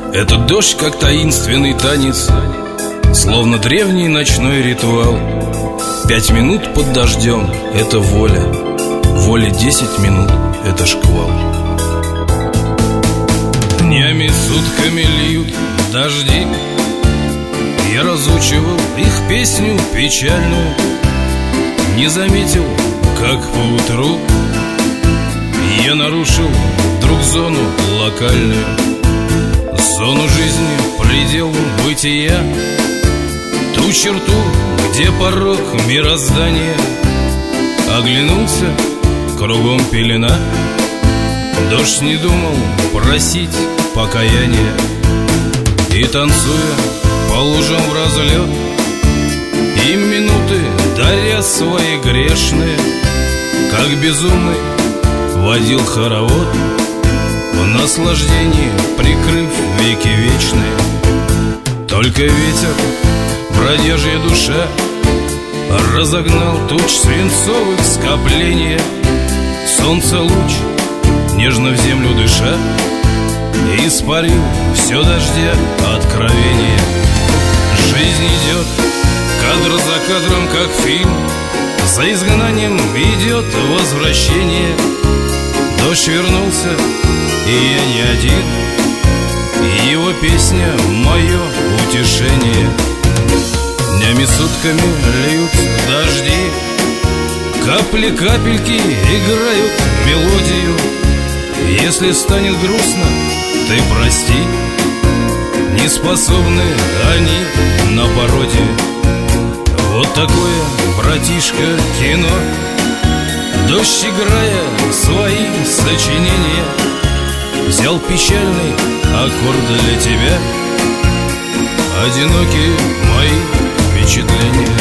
Этот дождь, как таинственный танец, словно древний ночной ритуал. 5 минут под дождем — это воля, воле 10 минут — это шквал. Днями, сутками льют дожди, я разучивал их песню печальную. Не заметил, как поутру я нарушил вдруг зону локальную, зону жизни, предел бытия, ту черту, где порог мироздания. Оглянулся, кругом пелена, дождь не думал просить покаяния. И танцуя по лужам в разлет, и минуты даря свои грешные, как безумный водил хоровод, в наслаждении прикрыв веки вечные. Только ветер, бродяжья душа, разогнал туч свинцовых скопления. Солнце луч, нежно в землю дыша, испарил все дождя откровения. Жизнь идет кадр за кадром, как фильм, за изгнанием идет возвращение. Дождь вернулся, и я не один, и его песня — мое утешение. Днями, сутками льют дожди, капли, капельки играют мелодию. Если станет грустно, ты прости, не способны они на пародию. Вот такое, братишка, кино. Дождь, играя свои сочинения, взял печальный аккорд для тебя. Одинокие мои впечатления.